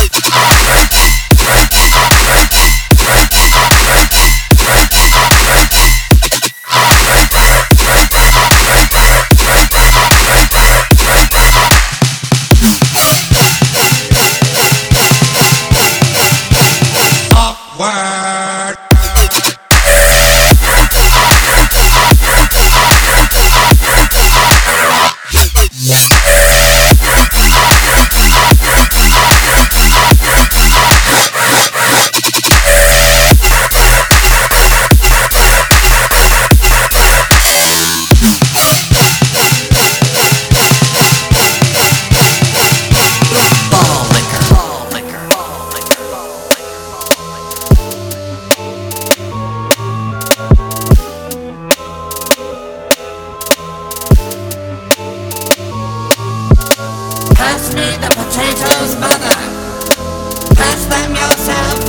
Pass me the potatoes, mother. Pass them yourself.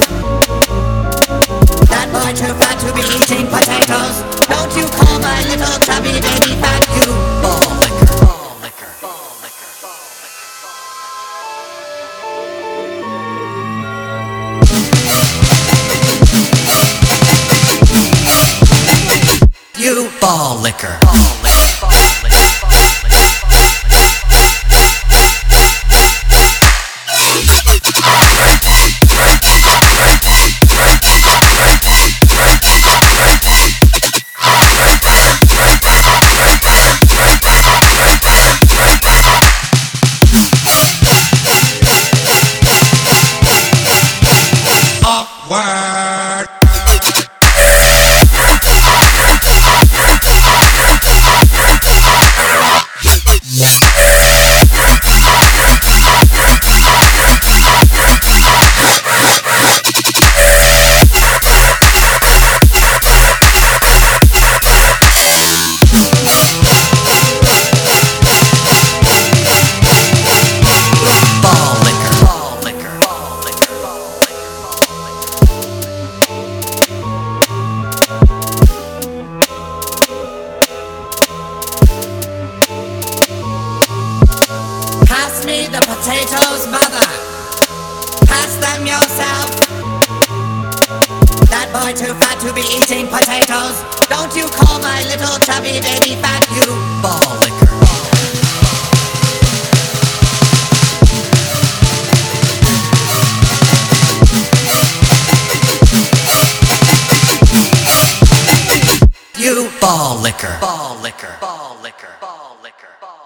That boy too fat to be eating potatoes. Don't you call my little chubby baby fat, you ball licker. Ball licker. Ball licker. Ball licker. You ball licker. Word. Pass me the potatoes, mother. Pass them yourself. That boy too fat to be eating potatoes. Don't you call my little chubby baby fat, you ball licker. You ball licker. Ball licker. Ball licker. Ball licker. Ball licker.